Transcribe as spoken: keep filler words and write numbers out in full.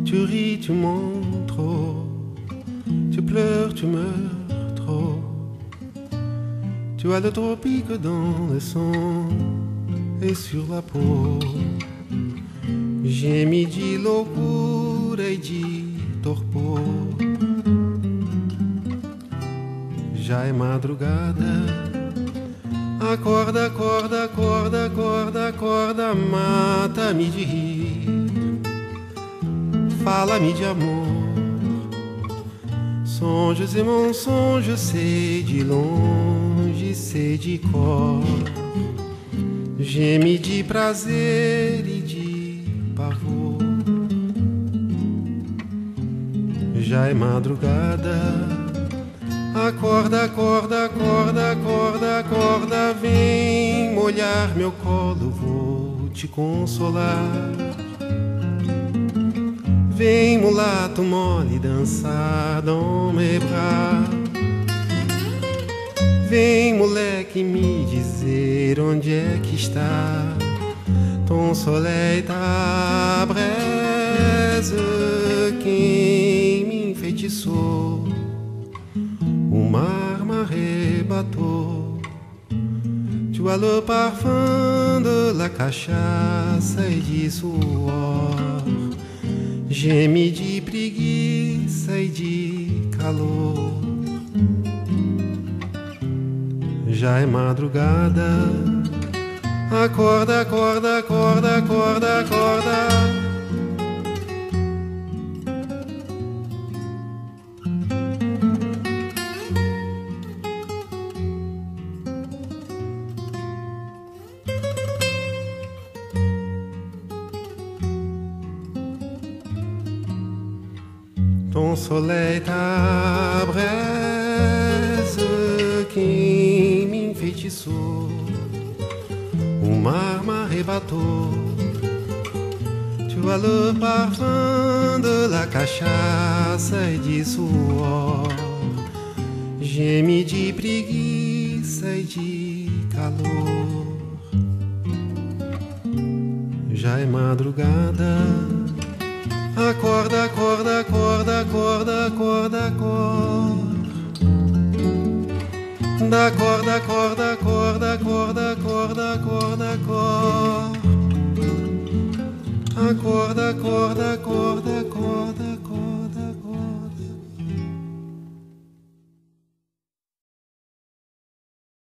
Tu ris, tu mens trop, tu pleures, tu meurs trop. Tu as le tropique dans le sang et sur la peau. Gemi de loucura e de torpor. Já é madrugada. Acorda, acorda, acorda, acorda, acorda, mata-me de rir. Fala-me de amor. Sonhos e mensonges, sei de longe, sei de cor. Geme de prazer e de pavor. Já é madrugada. Acorda, acorda, acorda, acorda, acorda. Vem molhar meu colo, vou te consolar. Vem mulato mole dançar dans mes bras. Vem moleque me dizer onde é que está ton soleil, ta braise. Quem me enfeitiçou? O mar m'arrebatou. Tu as le parfum de la cachaça e de suor. Geme de preguiça e de calor. Já é madrugada. Acorda, acorda, acorda, acorda, acorda. Ton soleil, ta braise, quem me enfeitiçou? O mar m'arrebatou. Tu as le parfum de la cachaça e de suor. Geme de preguiça e de calor. Já é madrugada. Acorda, acorda, acorda, acorda, acorda, acorda. Da corda, acorda, acorda, acorda, acorda, acorda, acorda. Acorda, acorda, acorda, acorda.